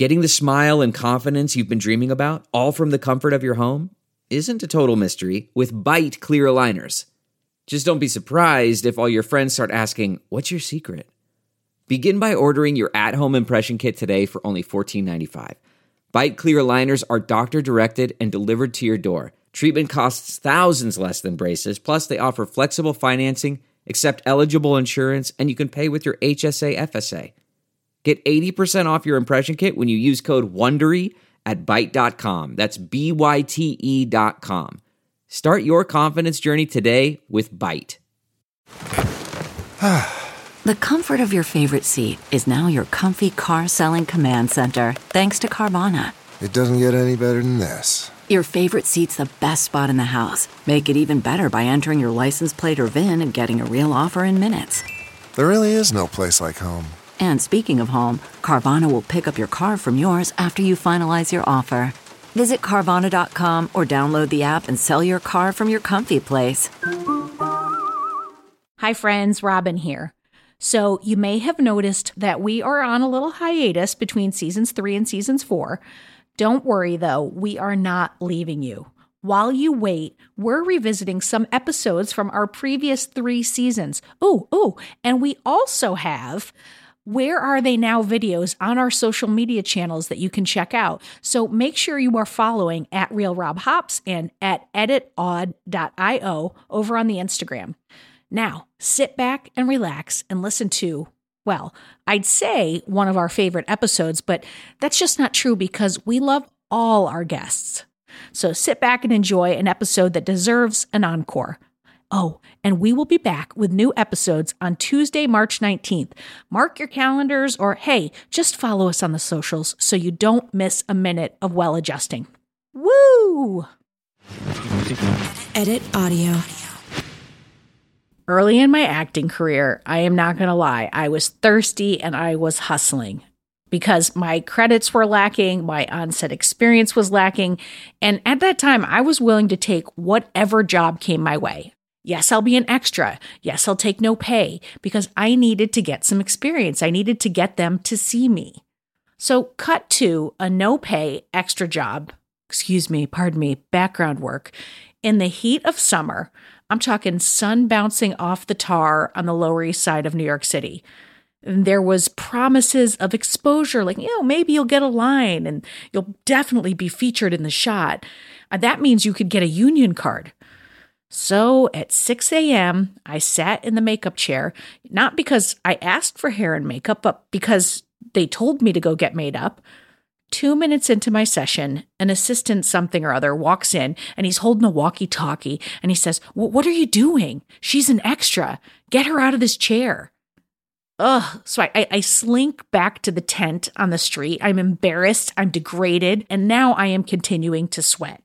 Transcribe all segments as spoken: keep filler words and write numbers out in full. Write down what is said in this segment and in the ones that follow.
Getting the smile and confidence you've been dreaming about, all from the comfort of your home, isn't a total mystery with Byte clear aligners. Just don't be surprised if all your friends start asking, "What's your secret?" Begin by ordering your at-home impression kit today for only fourteen ninety-five. Byte clear aligners are doctor-directed and delivered to your door. Treatment costs thousands less than braces, plus they offer flexible financing, accept eligible insurance, and you can pay with your H S A F S A. Get eighty percent off your impression kit when you use code WONDERY at byte dot com. That's B Y T E dot com. Start your confidence journey today with Byte. The comfort of your favorite seat is now your comfy car-selling command center, thanks to Carvana. It doesn't get any better than this. Your favorite seat's the best spot in the house. Make it even better by entering your license plate or V I N and getting a real offer in minutes. There really is no place like home. And speaking of home, Carvana will pick up your car from yours after you finalize your offer. Visit Carvana dot com or download the app and sell your car from your comfy place. Hi friends, Robin here. So you may have noticed that we are on a little hiatus between seasons three and seasons four. Don't worry though, we are not leaving you. While you wait, we're revisiting some episodes from our previous three seasons. Oh, oh, and we also have Where Are They Now videos on our social media channels that you can check out. So make sure you are following at Real Rob Hops and at edit odd dot io over on the Instagram. Now, sit back and relax and listen to, well, I'd say one of our favorite episodes, but that's just not true because we love all our guests. So sit back and enjoy an episode that deserves an encore. Oh, and we will be back with new episodes on Tuesday, March nineteenth. Mark your calendars or, hey, just follow us on the socials so you don't miss a minute of well adjusting. Woo! Edit audio. Early in my acting career, I am not going to lie, I was thirsty and I was hustling because my credits were lacking, my on-set experience was lacking, and at that time, I was willing to take whatever job came my way. Yes, I'll be an extra. Yes, I'll take no pay because I needed to get some experience. I needed to get them to see me. So cut to a no-pay extra job, excuse me, pardon me, background work in the heat of summer. I'm talking sun bouncing off the tar on the Lower East Side of New York City. And there was promises of exposure, like, you know, maybe you'll get a line and you'll definitely be featured in the shot. Uh, that means you could get a union card. So at six a.m., I sat in the makeup chair, not because I asked for hair and makeup, but because they told me to go get made up. Two minutes into my session, an assistant something or other walks in and he's holding a walkie-talkie and he says, "What are you doing? She's an extra. Get her out of this chair." Ugh. So I, I slink back to the tent on the street. I'm embarrassed. I'm degraded. And now I am continuing to sweat.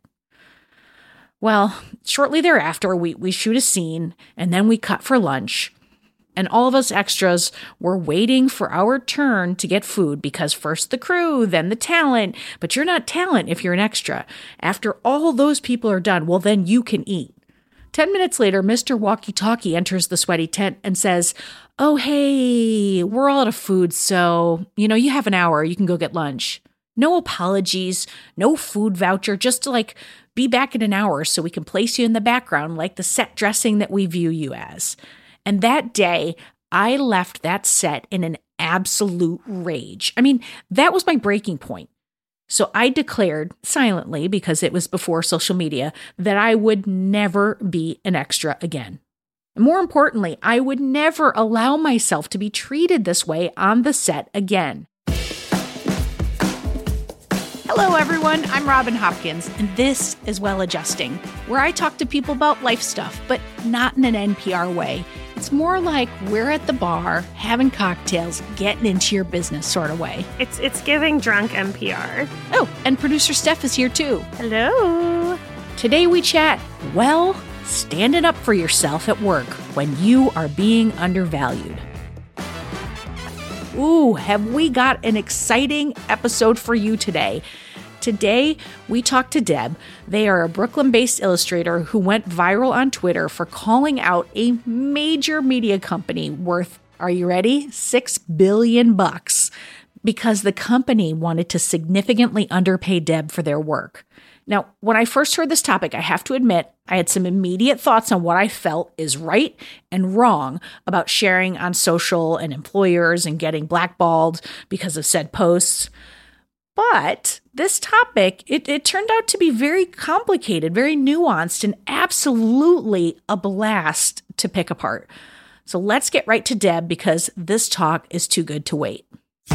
Well, shortly thereafter, we, we shoot a scene and then we cut for lunch. And all of us extras were waiting for our turn to get food because first the crew, then the talent. But you're not talent if you're an extra. After all those people are done, well, then you can eat. Ten minutes later, Mister Walkie-Talkie enters the sweaty tent and says, "Oh, hey, we're all out of food, so, you know, you have an hour. You can go get lunch." No apologies, no food voucher, just to, like, be back in an hour so we can place you in the background like the set dressing that we view you as. And that day, I left that set in an absolute rage. I mean, that was my breaking point. So I declared silently, because it was before social media, that I would never be an extra again. More importantly, I would never allow myself to be treated this way on the set again. Hello, everyone. I'm Robin Hopkins, and this is Well Adjusting, where I talk to people about life stuff, but not in an N P R way. It's more like we're at the bar, having cocktails, getting into your business sort of way. It's it's giving drunk N P R. Oh, and producer Steph is here too. Hello. Today we chat, well, standing up for yourself at work when you are being undervalued. Ooh, have we got an exciting episode for you today. Today, we talked to Deb. They are a Brooklyn-based illustrator who went viral on Twitter for calling out a major media company worth, are you ready? Six billion bucks. because the company wanted to significantly underpay Deb for their work. Now, when I first heard this topic, I have to admit, I had some immediate thoughts on what I felt is right and wrong about sharing on social and employers and getting blackballed because of said posts. But this topic, it, it turned out to be very complicated, very nuanced, and absolutely a blast to pick apart. So let's get right to Deb because this talk is too good to wait.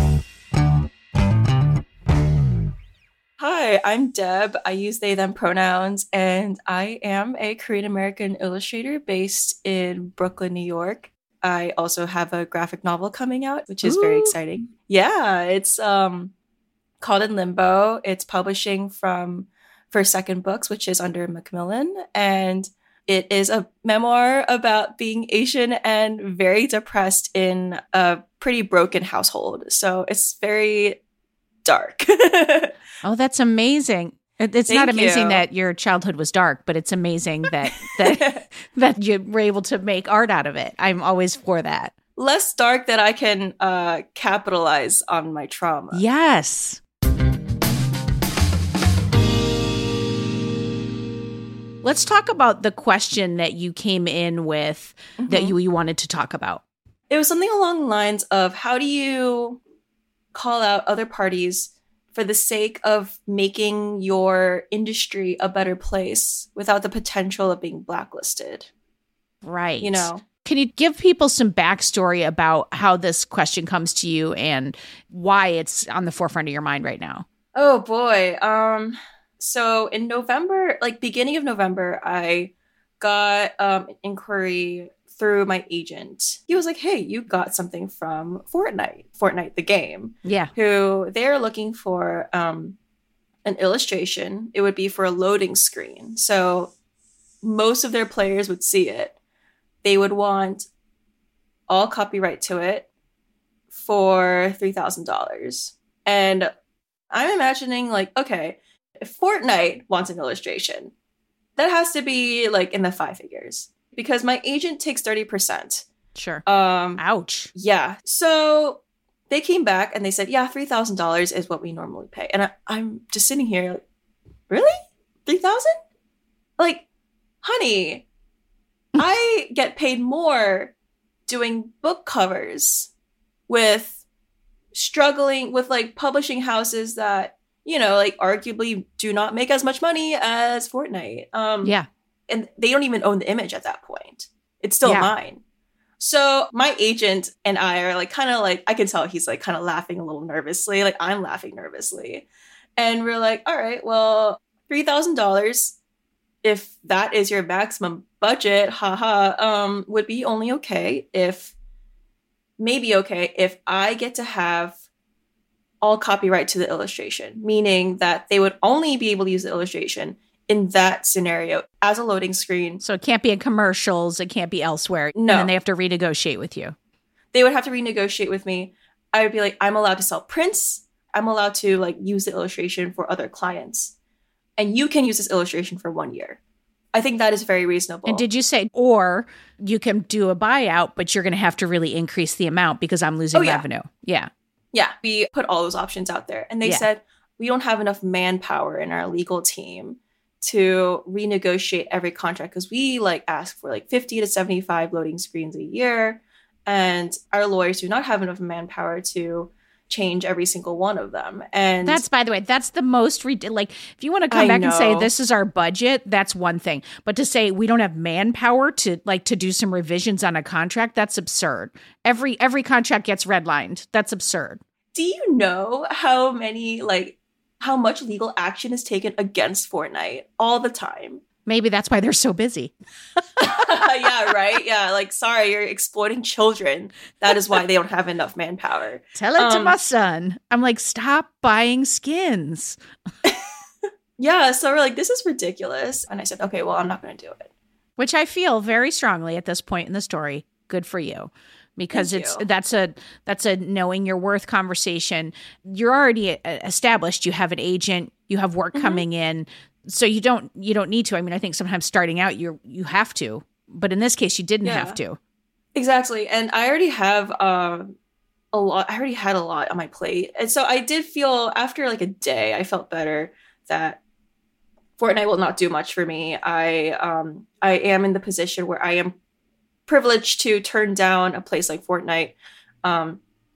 Hi, I'm Deb. I use they, them pronouns, and I am a Korean American illustrator based in Brooklyn, New York. I also have a graphic novel coming out, which is Ooh. very exciting. Yeah, it's um called In Limbo. It's publishing from First Second Books, which is under Macmillan, and it is a memoir about being Asian and very depressed in a pretty broken household. So it's very dark. Oh, that's amazing. It's Thank not amazing you. that your childhood was dark, but it's amazing that that that you were able to make art out of it. I'm always for that. Less dark that I can uh, capitalize on my trauma. Yes. Let's talk about the question that you came in with mm-hmm. that you, you wanted to talk about. It was something along the lines of how do you call out other parties for the sake of making your industry a better place without the potential of being blacklisted? Right. You know? Can you give people some backstory about how this question comes to you and why it's on the forefront of your mind right now? Oh, boy. Um, so in November, like beginning of November, I got um, an inquiry through my agent. He was like, hey, you got something from Fortnite, Fortnite the game. Yeah. Who they're looking for um, an illustration. It would be for a loading screen. So most of their players would see it. They would want all copyright to it for three thousand dollars. And I'm imagining like, okay, if Fortnite wants an illustration, that has to be like in the five figures. Because my agent takes thirty percent. Sure. Um, Ouch. Yeah. So they came back and they said, yeah, three thousand dollars is what we normally pay. And I, I'm just sitting here like, really? three thousand dollars? Like, honey, I get paid more doing book covers with struggling with like publishing houses that, you know, like arguably do not make as much money as Fortnite. Um, yeah. And they don't even own the image at that point. It's still yeah. mine. So my agent and I are like kind of like, I can tell he's like kind of laughing a little nervously. Like I'm laughing nervously. And we're like, all right, well, three thousand dollars, if that is your maximum budget, haha, um, would be only okay if, maybe okay if I get to have all copyright to the illustration, meaning that they would only be able to use the illustration in that scenario as a loading screen. So it can't be in commercials. It can't be elsewhere. No. And then they have to renegotiate with you. They would have to renegotiate with me. I would be like, I'm allowed to sell prints. I'm allowed to like use the illustration for other clients. And you can use this illustration for one year. I think that is very reasonable. And did you say, or you can do a buyout, but you're going to have to really increase the amount because I'm losing oh, yeah. revenue. Yeah. Yeah. We put all those options out there. And they yeah. said, we don't have enough manpower in our legal team to renegotiate every contract because we like ask for like fifty to seventy-five loading screens a year. And our lawyers do not have enough manpower to change every single one of them. And that's, by the way, that's the most, re- like, if you want to come I back know. and say, this is our budget, that's one thing. But to say we don't have manpower to like, to do some revisions on a contract, that's absurd. Every, every contract gets redlined. That's absurd. Do you know how many, like, how much legal action is taken against Fortnite all the time? Maybe that's why they're so busy. Yeah, right? Yeah, like, sorry, you're exploiting children. That is why they don't have enough manpower. Tell it um, to my son. I'm like, stop buying skins. Yeah, so we're like, this is ridiculous. And I said, okay, well, I'm not going to do it. Which I feel very strongly at this point in the story. Good for you. Because Thank it's you. that's a that's a knowing your worth conversation. You're already established. You have an agent. You have work Mm-hmm. coming in, so you don't you don't need to. I mean, I think sometimes starting out you you have to, but in this case, you didn't Yeah. have to. Exactly. And I already have um, a lot. I already had a lot on my plate. And so I did feel after like a day, I felt better that Fortnite will not do much for me. I um I am in the position where I am privileged to turn down a place like Fortnite. Um,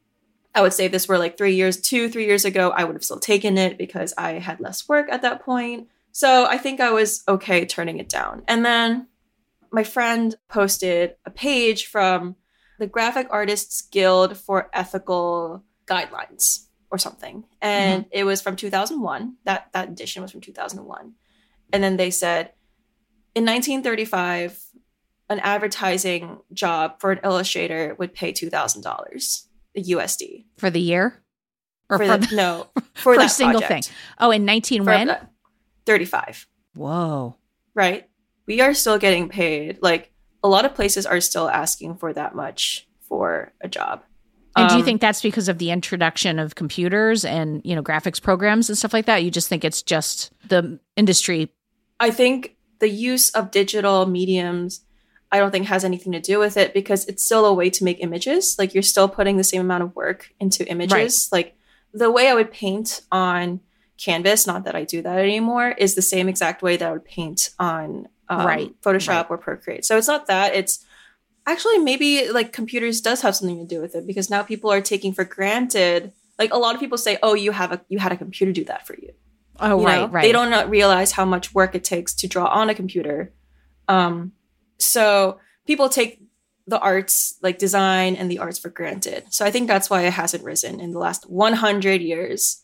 I would say if this were like three years, two, three years ago, I would have still taken it because I had less work at that point. So I think I was okay turning it down. And then my friend posted a page from the Graphic Artists Guild for Ethical Guidelines or something. And mm-hmm. it was from two thousand one. That, that edition was from two thousand one. And then they said, in nineteen thirty-five, an advertising job for an illustrator would pay two thousand dollars U S D. For the year? Or for, for the, the, no, for, for that a single project. thing. Oh, in nineteen for when? The, thirty-five. Whoa. Right? We are still getting paid. Like, a lot of places are still asking for that much for a job. And um, do you think that's because of the introduction of computers and, you know, graphics programs and stuff like that? You just think it's just the industry? I think the use of digital mediums, I don't think has anything to do with it because it's still a way to make images. Like, you're still putting the same amount of work into images. Right. Like, the way I would paint on Canvas, not that I do that anymore, is the same exact way that I would paint on um, right. Photoshop right. or Procreate. So it's not that. It's actually maybe like computers does have something to do with it because now people are taking for granted. Like, a lot of people say, "Oh, you have a you had a computer do that for you." Oh, you right, know? right. They don't not realize how much work it takes to draw on a computer. Um, so people take the arts, like design and the arts, for granted. So I think that's why it hasn't risen in the last one hundred years.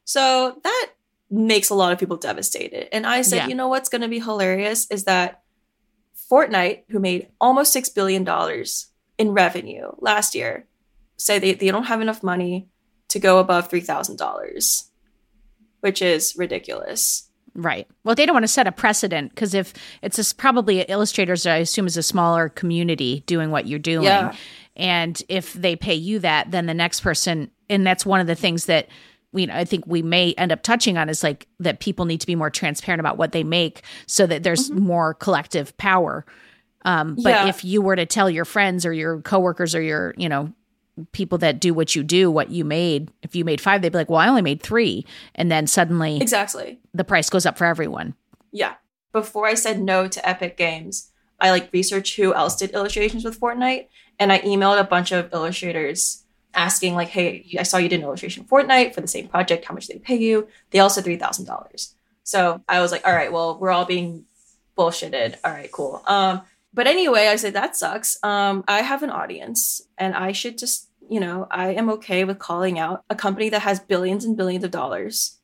So that makes a lot of people devastated. And I said, yeah. you know what's going to be hilarious is that Fortnite, who made almost six billion dollars in revenue last year, say they, they don't have enough money to go above three thousand dollars, which is ridiculous. Right. Well, they don't want to set a precedent because if it's a, probably illustrators, I assume, is a smaller community doing what you're doing. Yeah. And if they pay you that, then the next person, and that's one of the things that we, I think we may end up touching on is like that people need to be more transparent about what they make so that there's mm-hmm. more collective power. Um, but yeah. if you were to tell your friends or your coworkers or your, you know, people that do what you do, what you made, if you made five, they'd be like, well, I only made three. And then suddenly exactly the price goes up for everyone. Yeah. Before I said no to Epic Games, I like researched who else did illustrations with Fortnite. And I emailed a bunch of illustrators asking like, hey, I saw you did an illustration for Fortnite for the same project. How much did they pay you? They all said three thousand dollars. So I was like, all right, well, we're all being bullshitted. All right, cool. Um, But anyway, I said, that sucks. Um, I have an audience and I should just, you know, I am okay with calling out a company that has billions and billions of dollars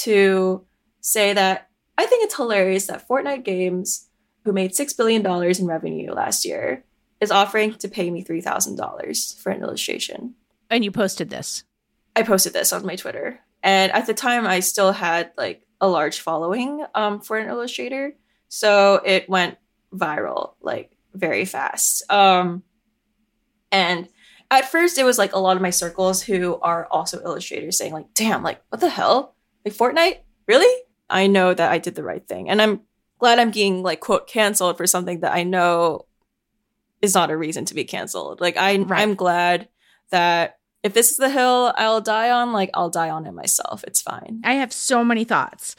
to say that I think it's hilarious that Fortnite Games, who made six billion dollars in revenue last year, is offering to pay me three thousand dollars for an illustration. And you posted this? I posted this on my Twitter. And at the time, I still had like a large following um, for an illustrator. So it went viral like very fast. Um, and at first it was like a lot of my circles who are also illustrators saying like, damn, like what the hell? Like Fortnite? Really? I know that I did the right thing. And I'm glad I'm being like, quote, canceled for something that I know is not a reason to be canceled. Like I, right. I'm glad that if this is the hill I'll die on, like I'll die on it myself. It's fine. I have so many thoughts.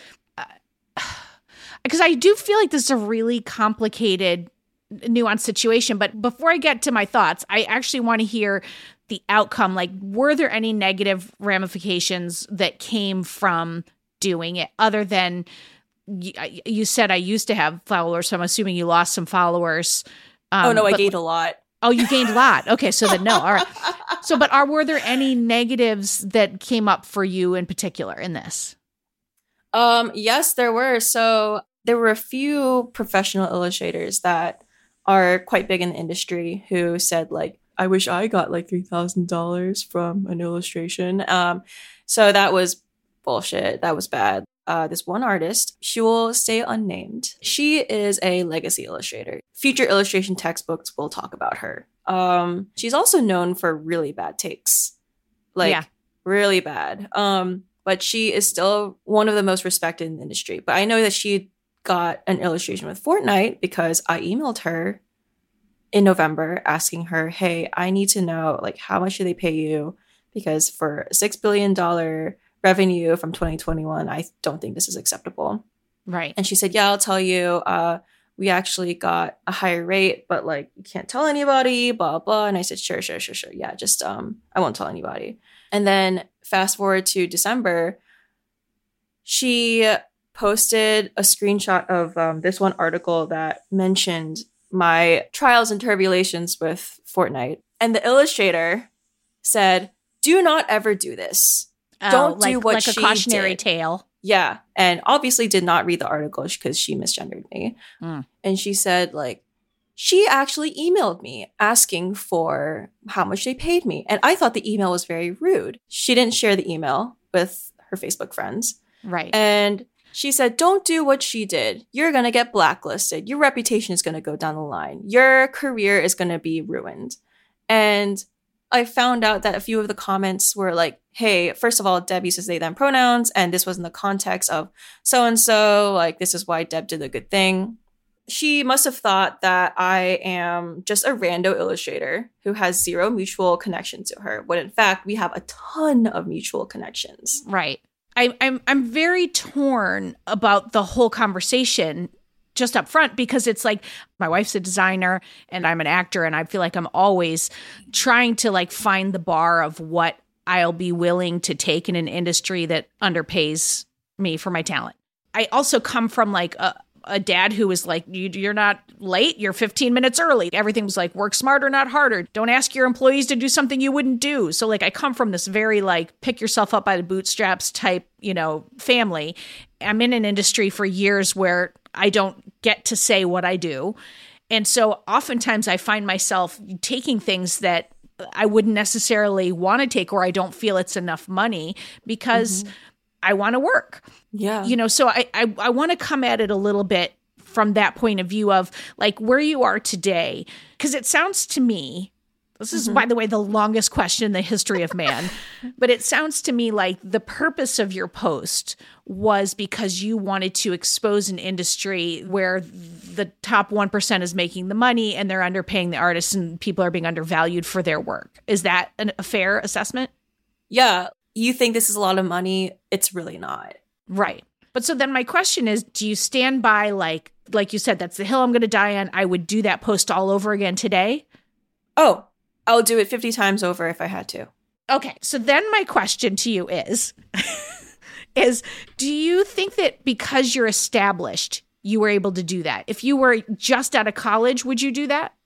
Because I do feel like this is a really complicated, nuanced situation. But before I get to my thoughts, I actually want to hear the outcome. Like, were there any negative ramifications that came from doing it other than you, you said I used to have followers, so I'm assuming you lost some followers. Um, oh, no, I but, gained a lot. Oh, you gained a lot. Okay, so then no. All right. So, but are were there any negatives that came up for you in particular in this? Um, yes, there were. So there were a few professional illustrators that are quite big in the industry who said like, I wish I got like three thousand dollars from an illustration. Um, so that was bullshit. That was bad. Uh, this one artist, she will stay unnamed. She is a legacy illustrator. Future illustration textbooks will talk about her. Um, she's also known for really bad takes. Like, yeah. really bad. Um, but she is still one of the most respected in the industry. But I know that she got an illustration with Fortnite because I emailed her in November asking her, hey, I need to know, like, how much do they pay you? because for a six billion dollars revenue from twenty twenty-one, I don't think this is acceptable. Right. And she said, yeah, I'll tell you. Uh, we actually got a higher rate, but like, you can't tell anybody, blah, blah. And I said, sure, sure, sure, sure. Yeah, just, um, I won't tell anybody. And then fast forward to December, she posted a screenshot of um, this one article that mentioned my trials and tribulations with Fortnite. And the illustrator said, do not ever do this. Oh, Don't like, do what like she a cautionary did. tale. Yeah. And obviously did not read the article because she misgendered me. Mm. And she said, like, she actually emailed me asking for how much they paid me. And I thought the email was very rude. She didn't share the email with her Facebook friends. Right. And she said, don't do what she did. You're going to get blacklisted. Your reputation is going to go down the line. Your career is going to be ruined. And I found out that a few of the comments were like, hey, first of all, Deb uses they, them pronouns. And this was in the context of so-and-so. Like, this is why Deb did a good thing. She must have thought that I am just a rando illustrator who has zero mutual connection to her. When in fact, we have a ton of mutual connections. Right. I, I'm I'm very torn about the whole conversation just up front, because it's like my wife's a designer and I'm an actor, and I feel like I'm always trying to like find the bar of what I'll be willing to take in an industry that underpays me for my talent. I also come from like a, a dad who was like, you, you're not late, you're fifteen minutes early. Everything was like, work smarter, not harder. Don't ask your employees to do something you wouldn't do. So like I come from this very like pick yourself up by the bootstraps type, you know, family. I'm in an industry for years where I don't get to say what I do. And so oftentimes I find myself taking things that I wouldn't necessarily want to take, or I don't feel it's enough money because mm-hmm. I want to work. Yeah. You know, so I, I, I want to come at it a little bit from that point of view of like where you are today. Because it sounds to me, this is, mm-hmm. by the way, the longest question in the history of man, but it sounds to me like the purpose of your post was because you wanted to expose an industry where the top one percent is making the money and they're underpaying the artists and people are being undervalued for their work. Is that an, a fair assessment? Yeah. You think this is a lot of money. It's really not. Right. But so then my question is, do you stand by, like, like you said, that's the hill I'm going to die on. I would do that post all over again today. Oh, I'll do it fifty times over if I had to. Okay. So then my question to you is, is do you think that because you're established, you were able to do that? If you were just out of college, would you do that?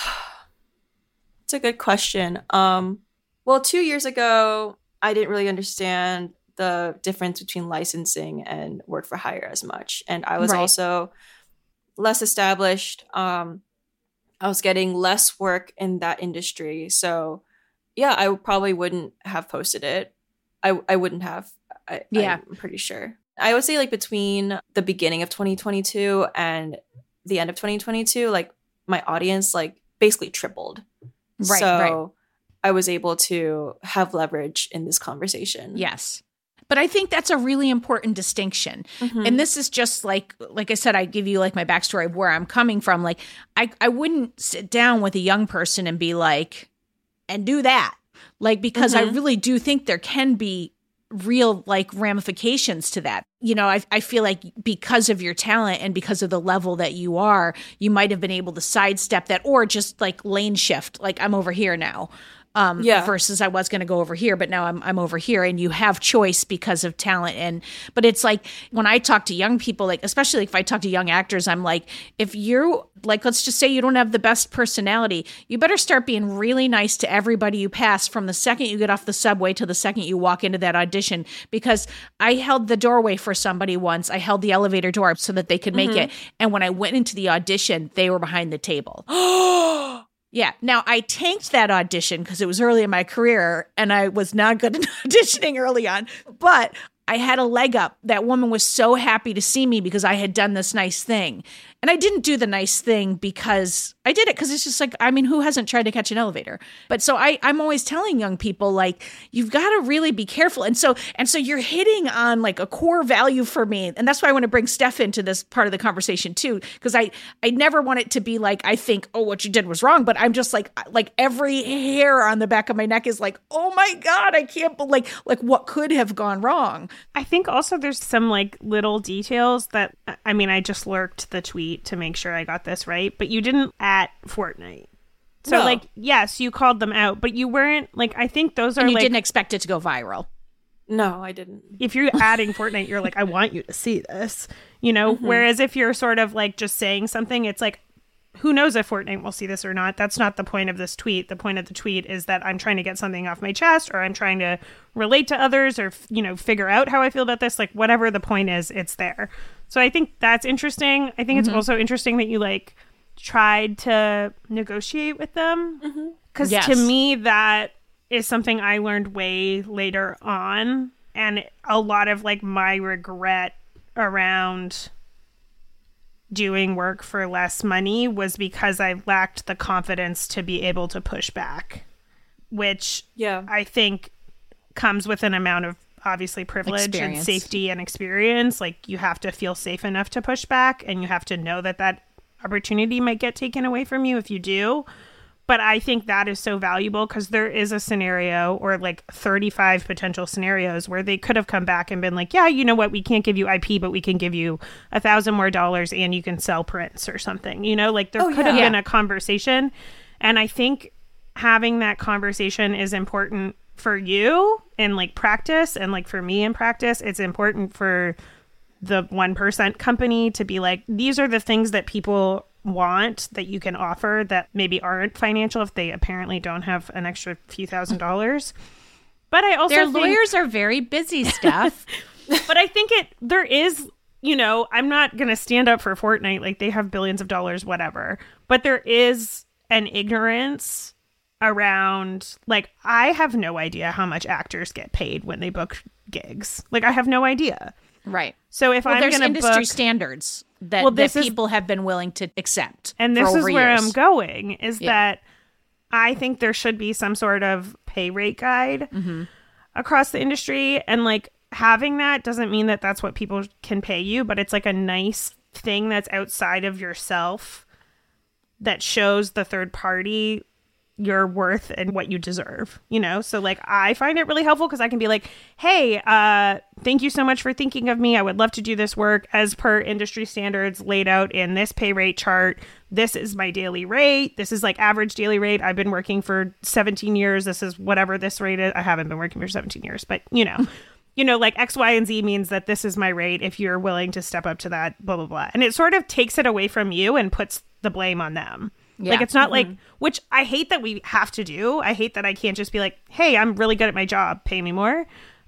It's a good question. Um, well, two years ago, I didn't really understand the difference between licensing and work for hire as much. And I was right. also less established. Um, I was getting less work in that industry. So yeah, I probably wouldn't have posted it. I, I wouldn't have. I, yeah. I'm pretty sure. I would say like between the beginning of twenty twenty-two and the end of twenty twenty-two, like my audience like basically tripled. Right. So right. I was able to have leverage in this conversation. Yes. But I think that's a really important distinction. Mm-hmm. And this is just like, like I said, I give you like my backstory of where I'm coming from. Like I, I wouldn't sit down with a young person and be like, and do that. Like, because mm-hmm. I really do think there can be real like ramifications to that. You know, I, I feel like because of your talent and because of the level that you are, you might have been able to sidestep that or just like lane shift. Like I'm over here now. Um, yeah. versus I was going to go over here, but now I'm I'm over here, and you have choice because of talent. And but it's like when I talk to young people, like especially like if I talk to young actors, I'm like, if you're like, let's just say you don't have the best personality, you better start being really nice to everybody you pass from the second you get off the subway to the second you walk into that audition. Because I held the doorway for somebody once. I held the elevator door so that they could make mm-hmm. it. And when I went into the audition, they were behind the table. Yeah. Now, I tanked that audition because it was early in my career and I was not good at auditioning early on. But I had a leg up. That woman was so happy to see me because I had done this nice thing. And I didn't do the nice thing because I did it because it's just like, I mean, who hasn't tried to catch an elevator? But so I, I'm always telling young people, like, you've got to really be careful. And so, and so you're hitting on like a core value for me. And that's why I want to bring Steph into this part of the conversation too. Because I, I never want it to be like, I think, oh, what you did was wrong. But I'm just like, like every hair on the back of my neck is like, oh my God, I can't believe, like, like what could have gone wrong? I think also there's some like little details that, I mean, I just lurked the tweet to make sure I got this right, but you didn't at Fortnite. So no. like, yes, you called them out, but you weren't like, I think those are and you like, didn't expect it to go viral. No, I didn't. If you're adding Fortnite, you're like, I want you to see this, you know? Mm-hmm. Whereas if you're sort of like just saying something, it's like, who knows if Fortnite will see this or not? That's not the point of this tweet. The point of the tweet is that I'm trying to get something off my chest, or I'm trying to relate to others, or, you know, figure out how I feel about this. Like, whatever the point is, it's there. So I think that's interesting. I think mm-hmm. it's also interesting that you like tried to negotiate with them. Because mm-hmm. yes. to me, that is something I learned way later on. And a lot of like my regret around doing work for less money was because I lacked the confidence to be able to push back, which yeah. I think comes with an amount of obviously privilege experience. And safety and experience. Like, you have to feel safe enough to push back, and you have to know that that opportunity might get taken away from you if you do. But I think that is so valuable because there is a scenario, or like thirty-five potential scenarios, where they could have come back and been like, yeah, you know what, we can't give you I P, but we can give you a thousand more dollars and you can sell prints or something. You know, like there oh, could yeah. have been yeah. a conversation. And I think having that conversation is important for you in like practice, and like for me in practice. It's important for the one percent company to be like, these are the things that people want that you can offer that maybe aren't financial if they apparently don't have an extra few thousand dollars. But I also Their think, lawyers are very busy, Steph. but I think it there is, you know, I'm not going to stand up for Fortnite, like they have billions of dollars, whatever. But there is an ignorance around, like, I have no idea how much actors get paid when they book gigs. Like, I have no idea. Right. So if well, I'm there's going to industry book standards that, well, that this people is, have been willing to accept. And this for is over where years. I'm going, is yeah. that I think there should be some sort of pay rate guide mm-hmm. across the industry. And like, having that doesn't mean that that's what people can pay you, but it's like a nice thing that's outside of yourself that shows the third party your worth and what you deserve, you know? So like, I find it really helpful because I can be like, hey, uh, thank you so much for thinking of me. I would love to do this work as per industry standards laid out in this pay rate chart. This is my daily rate. This is like average daily rate. I've been working for seventeen years. This is whatever this rate is. I haven't been working for seventeen years, but you know, you know, like X, Y, and Z means that this is my rate if you're willing to step up to that, blah, blah, blah. And it sort of takes it away from you and puts the blame on them. Yeah. Like, it's not mm-hmm. like, which I hate that we have to do. I hate that I can't just be like, hey, I'm really good at my job, pay me more.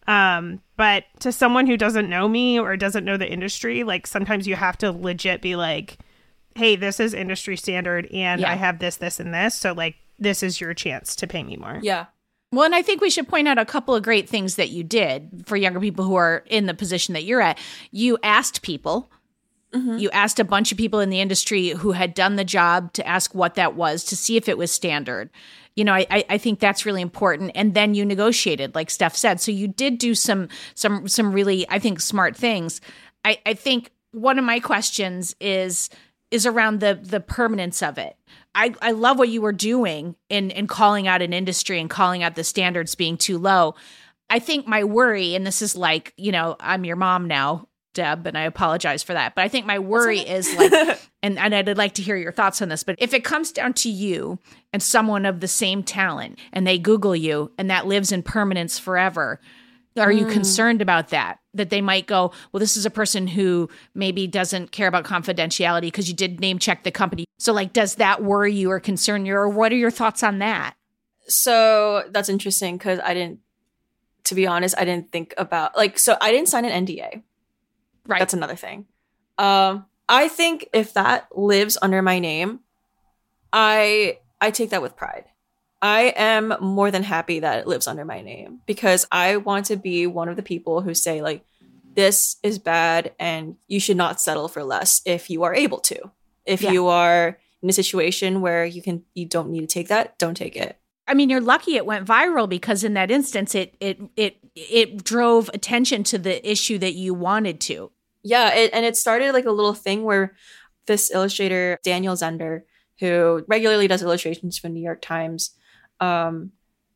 Um, but to someone who doesn't know me or doesn't know the industry, like sometimes you have to legit be like, hey, this is industry standard and yeah. I have this, this, and this. So like, this is your chance to pay me more. Yeah. Well, and I think we should point out a couple of great things that you did for younger people who are in the position that you're at. You asked people. Mm-hmm. You asked a bunch of people in the industry who had done the job to ask what that was, to see if it was standard. You know, I, I think that's really important. And then you negotiated, like Steph said. So you did do some some some really, I think, smart things. I, I think one of my questions is is around the the permanence of it. I, I love what you were doing in, in calling out an industry and calling out the standards being too low. I think my worry, and this is like, you know, I'm your mom now, Deb, and I apologize for that. But I think my worry is like, and, and I'd like to hear your thoughts on this, but if it comes down to you and someone of the same talent and they Google you and that lives in permanence forever, are you mm. concerned about that? That they might go, well, this is a person who maybe doesn't care about confidentiality because you did name check the company. So like, does that worry you or concern you, or what are your thoughts on that? So that's interesting because I didn't, to be honest, I didn't think about, like, so I didn't sign an N D A. Right. That's another thing. Um, I think if that lives under my name, I I take that with pride. I am more than happy that it lives under my name because I want to be one of the people who say, like, this is bad and you should not settle for less if you are able to. If Yeah. you are in a situation where you can, you don't need to take that, don't take it. I mean, you're lucky it went viral because in that instance, it it it it drove attention to the issue that you wanted to. Yeah, it, and it started like a little thing where this illustrator, Daniel Zender, who regularly does illustrations for New York Times, um,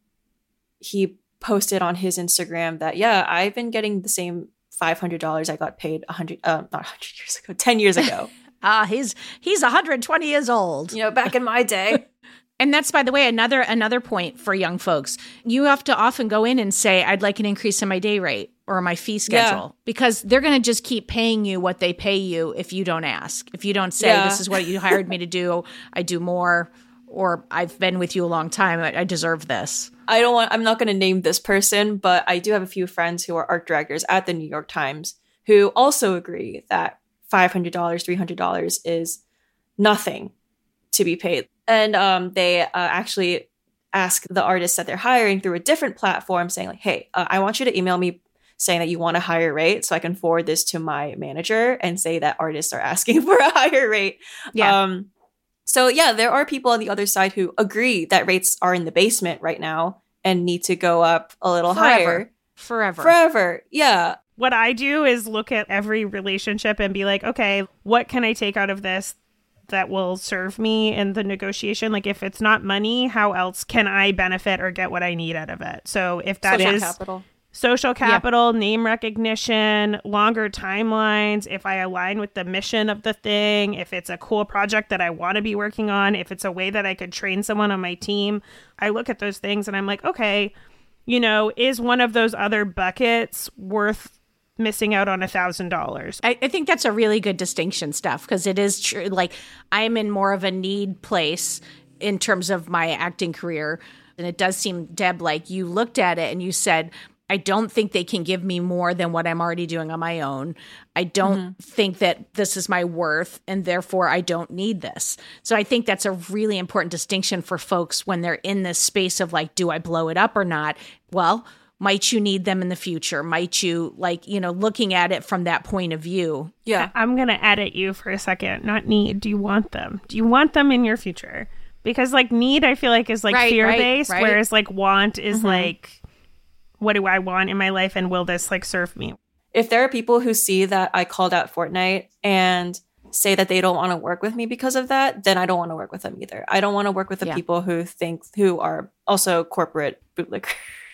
he posted on his Instagram that, yeah, I've been getting the same five hundred dollars I got paid one hundred, uh, not one hundred years ago, ten years ago. Ah, he's he's one hundred twenty years old. You know, back in my day. And that's, by the way, another another point for young folks. You have to often go in and say, I'd like an increase in my day rate or my fee schedule, Yeah. because they're going to just keep paying you what they pay you if you don't ask. If you don't say, Yeah. this is what you hired me to do, I do more, or I've been with you a long time, I, I deserve this. I don't want, I'm not going to name this person, but I do have a few friends who are art directors at the New York Times who also agree that five hundred dollars, three hundred dollars is nothing to be paid. And um, they uh, actually ask the artists that they're hiring through a different platform saying like, hey, uh, I want you to email me saying that you want a higher rate so I can forward this to my manager and say that artists are asking for a higher rate. Yeah. Um, so yeah, there are people on the other side who agree that rates are in the basement right now and need to go up a little Forever. higher. Forever. Forever. Yeah. What I do is look at every relationship and be like, okay, what can I take out of this that will serve me in the negotiation? Like, if it's not money, how else can I benefit or get what I need out of it? So if that Social is capital. social capital, name recognition, longer timelines, if I align with the mission of the thing, if it's a cool project that I want to be working on, if it's a way that I could train someone on my team, I look at those things and I'm like, okay, you know, is one of those other buckets worth missing out on a thousand dollars? I, I think that's a really good distinction, Steph, because it is true. Like, I'm in more of a need place in terms of my acting career. And it does seem, Deb, like you looked at it and you said, I don't think they can give me more than what I'm already doing on my own. I don't mm-hmm. think that this is my worth, and therefore I don't need this. So I think that's a really important distinction for folks when they're in this space of like, do I blow it up or not? Well, might you need them in the future? Might you, like, you know, looking at it from that point of view? Yeah. I'm going to edit you for a second. Not need. Do you want them? Do you want them in your future? Because like need, I feel like is like right, fear-based, right, right. whereas like want is Mm-hmm. like, what do I want in my life and will this like serve me? If there are people who see that I called out Fortnite and say that they don't want to work with me because of that, then I don't want to work with them either. I don't want to work with the Yeah. people who think, who are also corporate bootlickers.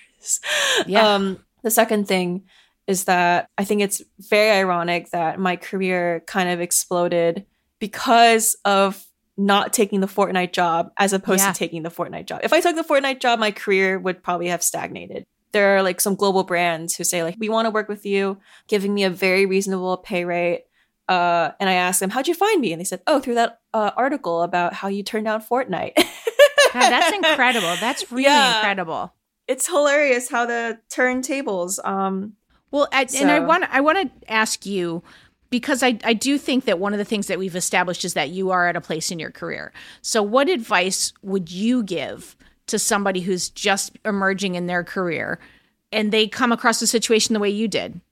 Yeah. Um, the second thing is that I think it's very ironic that my career kind of exploded because of not taking the Fortnite job as opposed Yeah. to taking the Fortnite job. If I took the Fortnite job, my career would probably have stagnated. There are like some global brands who say like, we want to work with you, giving me a very reasonable pay rate. Uh, and I asked them, how'd you find me? And they said, oh, through that uh, article about how you turned down Fortnite. God, that's incredible. That's really Yeah. incredible. It's hilarious how the turntables. Um, Well, I, and I So- want I want to ask you, because I, I do think that one of the things that we've established is that you are at a place in your career. So what advice would you give to somebody who's just emerging in their career and they come across a situation the way you did?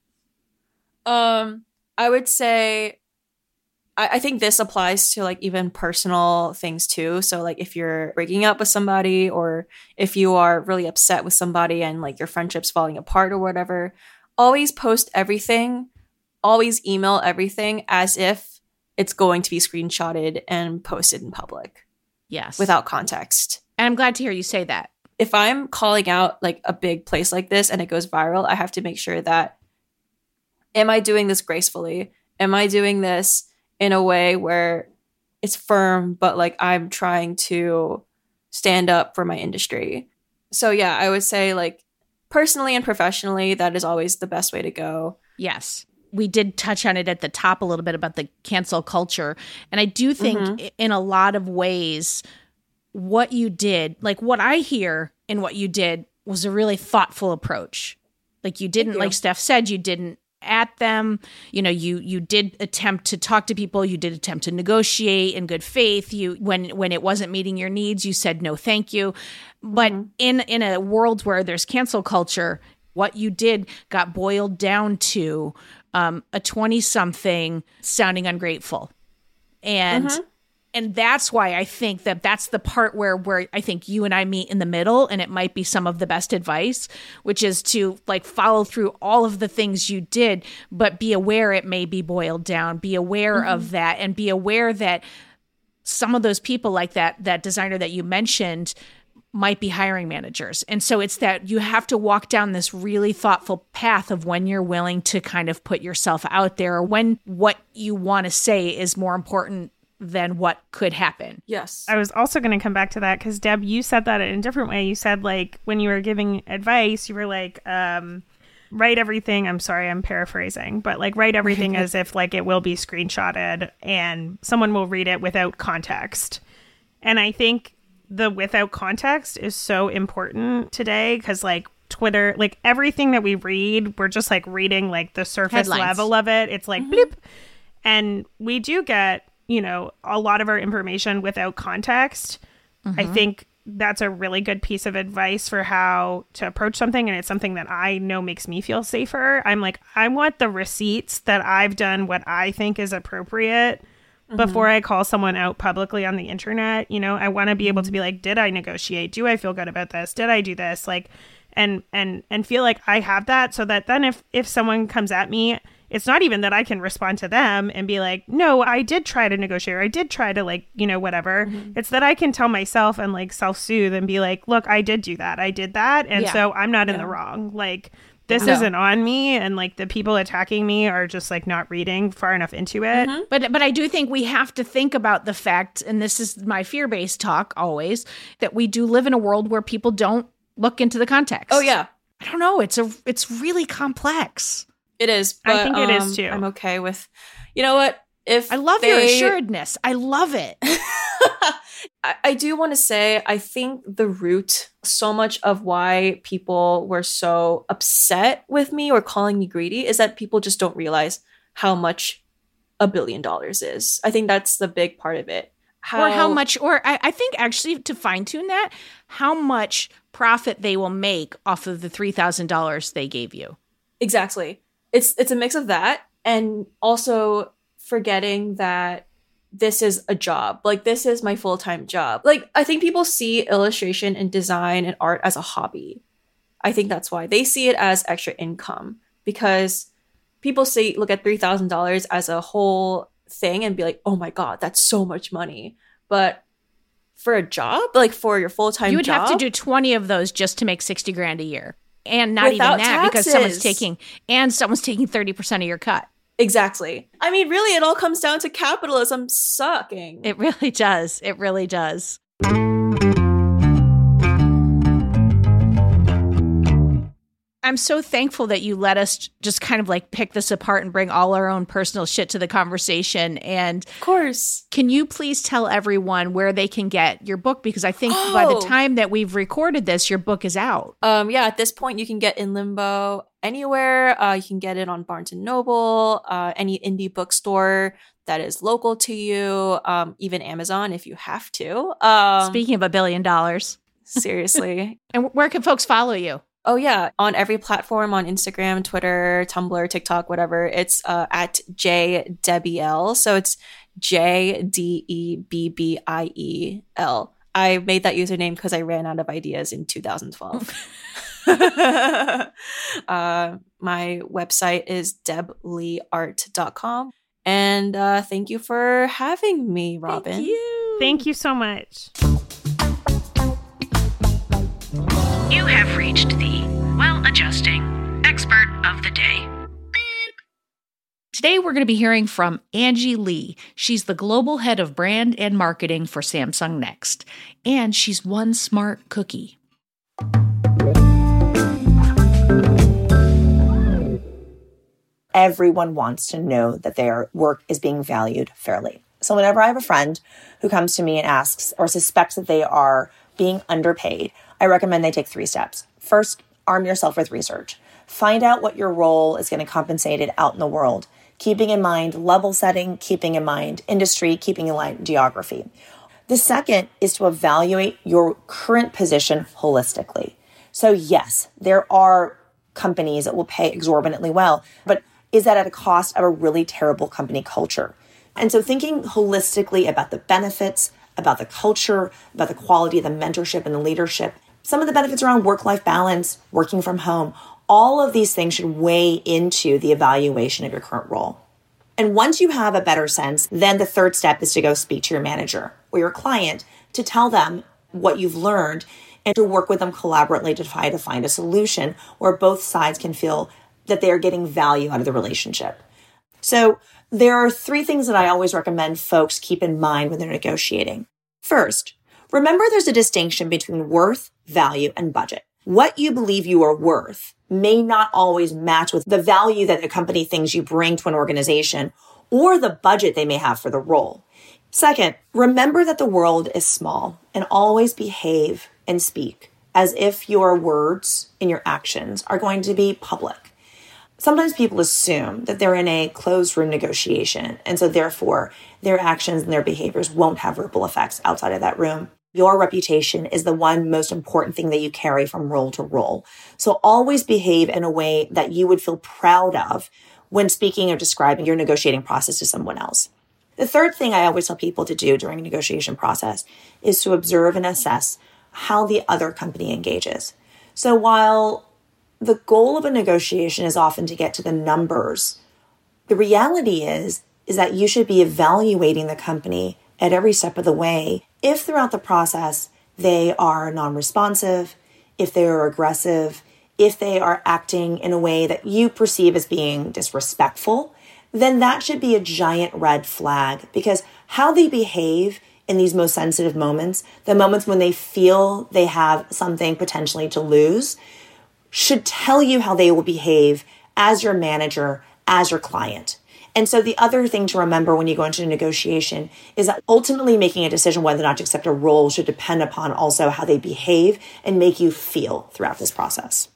um, I would say, I, I think this applies to like even personal things too. So like if you're breaking up with somebody or if you are really upset with somebody and like your friendship's falling apart or whatever, always post everything, always email everything as if it's going to be screenshotted and posted in public Yes. without context. And I'm glad to hear you say that. If I'm calling out like a big place like this and it goes viral, I have to make sure that, am I doing this gracefully? Am I doing this in a way where it's firm, but like I'm trying to stand up for my industry? So yeah, I would say like personally and professionally, that is always the best way to go. Yes. We did touch on it at the top a little bit about the cancel culture. And I do think Mm-hmm. i- in a lot of ways, what you did, like what I hear in what you did was a really thoughtful approach. Like you didn't, you. like Steph said, you didn't at them. You know, you you did attempt to talk to people. You did attempt to negotiate in good faith. You when when it wasn't meeting your needs, you said no, thank you. But in in a world where there's cancel culture, what you did got boiled down to um, a twenty-something sounding ungrateful. And mm-hmm. and that's why I think that that's the part where, where I think you and I meet in the middle, and it might be some of the best advice, which is to like follow through all of the things you did, but be aware it may be boiled down, be aware mm-hmm. of that, and be aware that some of those people like that, that designer that you mentioned might be hiring managers. And so it's that you have to walk down this really thoughtful path of when you're willing to kind of put yourself out there, or when what you want to say is more important than what could happen. Yes. I was also going to come back to that because, Deb, you said that in a different way. You said, like, when you were giving advice, you were like, um, write everything. I'm sorry, I'm paraphrasing, but like write everything as if like it will be screenshotted and someone will read it without context. And I think the without context is so important today because like Twitter, like everything that we read, we're just like reading like the surface Headlines. level of it. It's like mm-hmm. bloop. And we do get, you know, a lot of our information without context. Mm-hmm. I think that's a really good piece of advice for how to approach something. And it's something that I know makes me feel safer. I'm like, I want the receipts that I've done what I think is appropriate mm-hmm. before I call someone out publicly on the internet. You know, I want to be able to be like, did I negotiate? Do I feel good about this? Did I do this? Like, and, and, and feel like I have that so that then if, if someone comes at me, it's not even that I can respond to them and be like, no, I did try to negotiate, or I did try to like, you know, whatever. Mm-hmm. It's that I can tell myself and like self-soothe and be like, look, I did do that. I did that. And yeah. so I'm not yeah. in the wrong. Like this no. isn't on me. And like the people attacking me are just like not reading far enough into it. Mm-hmm. But, but I do think we have to think about the fact, and this is my fear-based talk always, that we do live in a world where people don't look into the context. Oh yeah. I don't know. It's a, it's really complex. It is. But, I think it um, is too. I'm okay with, you know what? If I love they... your assuredness. I love it. I, I do want to say, I think the root, so much of why people were so upset with me or calling me greedy is that people just don't realize how much a billion dollars is. I think that's the big part of it. How... Or how much, or I, I think actually to fine tune that, how much profit they will make off of the three thousand dollars they gave you. Exactly. It's it's a mix of that and also forgetting that this is a job. Like, this is my full-time job. Like, I think people see illustration and design and art as a hobby. I think that's why. They see it as extra income because people say, look at three thousand dollars as a whole thing and be like, oh my God, that's so much money. But for a job, like for your full-time job. You would job, have to do twenty of those just to make sixty grand a year. And not even that taxes. because someone's taking and someone's taking thirty percent of your cut. Exactly. I mean, really, it all comes down to capitalism sucking. It really does. It really does. I'm so thankful that you let us just kind of like pick this apart and bring all our own personal shit to the conversation. And of course, can you please tell everyone where they can get your book? Because I think oh. by the time that we've recorded this, your book is out. Um, yeah, at this point, you can get In Limbo anywhere. Uh, you can get it on Barnes and Noble, uh, any indie bookstore that is local to you, um, even Amazon if you have to. Um, Speaking of a billion dollars. Seriously. And where can folks follow you? Oh, yeah. On every platform, on Instagram, Twitter, Tumblr, TikTok, whatever. It's uh, at J Debbie L. So it's J D E B B I E L. I made that username because I ran out of ideas in two thousand twelve. uh, my website is deb lee art dot com. And uh, thank you for having me, Robin. Thank you. Thank you so much. You have reached the Well-Adjusting Expert of the Day. Today, we're going to be hearing from Angie Lee. She's the global head of brand and marketing for Samsung Next. And she's one smart cookie. Everyone wants to know that their work is being valued fairly. So whenever I have a friend who comes to me and asks or suspects that they are being underpaid, I recommend they take three steps. First, arm yourself with research. Find out what your role is going to compensate it out in the world, keeping in mind level setting, keeping in mind industry, keeping in mind geography. The second is to evaluate your current position holistically. So yes, there are companies that will pay exorbitantly well, but is that at a cost of a really terrible company culture? And so thinking holistically about the benefits, about the culture, about the quality of the mentorship and the leadership, some of the benefits around work-life balance, working from home, all of these things should weigh into the evaluation of your current role. And once you have a better sense, then the third step is to go speak to your manager or your client to tell them what you've learned and to work with them collaboratively to try to find a solution where both sides can feel that they are getting value out of the relationship. So there are three things that I always recommend folks keep in mind when they're negotiating. First, remember there's a distinction between worth, value, and budget. What you believe you are worth may not always match with the value that a company thinks you bring to an organization or the budget they may have for the role. Second, remember that the world is small and always behave and speak as if your words and your actions are going to be public. Sometimes people assume that they're in a closed room negotiation, and so therefore their actions and their behaviors won't have ripple effects outside of that room. Your reputation is the one most important thing that you carry from role to role. So always behave in a way that you would feel proud of when speaking or describing your negotiating process to someone else. The third thing I always tell people to do during a negotiation process is to observe and assess how the other company engages. So while the goal of a negotiation is often to get to the numbers, the reality is, is that you should be evaluating the company at every step of the way. If throughout the process they are non-responsive, if they are aggressive, if they are acting in a way that you perceive as being disrespectful, then that should be a giant red flag, because how they behave in these most sensitive moments, the moments when they feel they have something potentially to lose, should tell you how they will behave as your manager, as your client. And so the other thing to remember when you go into a negotiation is that ultimately making a decision whether or not to accept a role should depend upon also how they behave and make you feel throughout this process.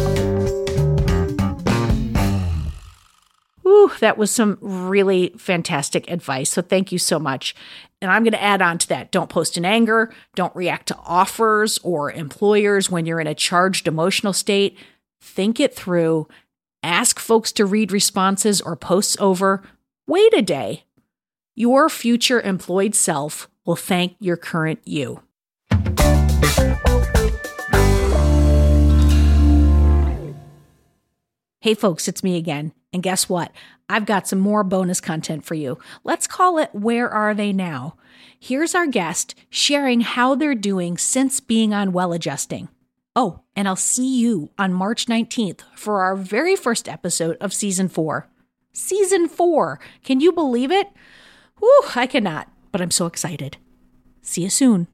Ooh, that was some really fantastic advice. So thank you so much. And I'm going to add on to that. Don't post in anger. Don't react to offers or employers when you're in a charged emotional state. Think it through. Ask folks to read responses or posts over. Wait a day. Your future employed self will thank your current you. Hey folks, it's me again. And guess what? I've got some more bonus content for you. Let's call it Where Are They Now? Here's our guest sharing how they're doing since being on Well Adjusting. Oh, and I'll see you on March nineteenth for our very first episode of Season four. Season four! Can you believe it? Whew, I cannot, but I'm so excited. See you soon.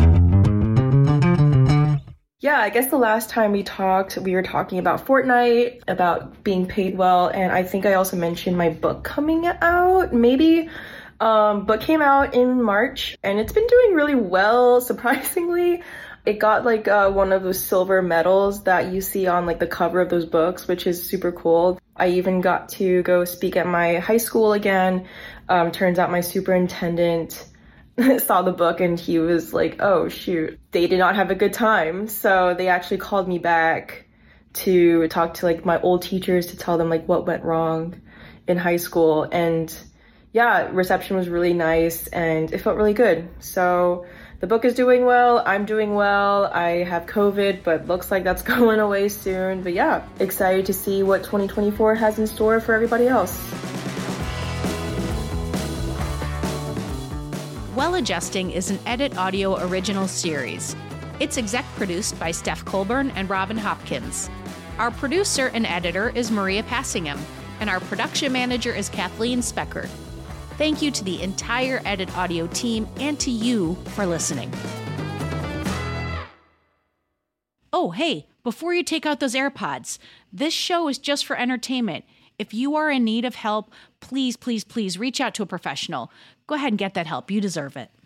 Yeah, I guess the last time we talked, we were talking about Fortnite, about being paid well, and I think I also mentioned my book coming out, maybe. Um, book came out in March, and it's been doing really well, surprisingly. It got like uh, one of those silver medals that you see on like the cover of those books, which is super cool. I even got to go speak at my high school again. Um, turns out my superintendent saw the book and he was like, oh shoot, they did not have a good time. So they actually called me back to talk to like my old teachers to tell them like what went wrong in high school. And yeah, reception was really nice and it felt really good. So the book is doing well, I'm doing well, I have COVID, but looks like that's going away soon. But yeah, excited to see what twenty twenty-four has in store for everybody else. Well Adjusting is an Edit Audio original series. It's exec produced by Steph Colburn and Robin Hopkins. Our producer and editor is Maria Passingham, and our production manager is Kathleen Speckert. Thank you to the entire Edit Audio team and to you for listening. Oh, hey, before you take out those AirPods, this show is just for entertainment. If you are in need of help, please, please, please reach out to a professional. Go ahead and get that help. You deserve it.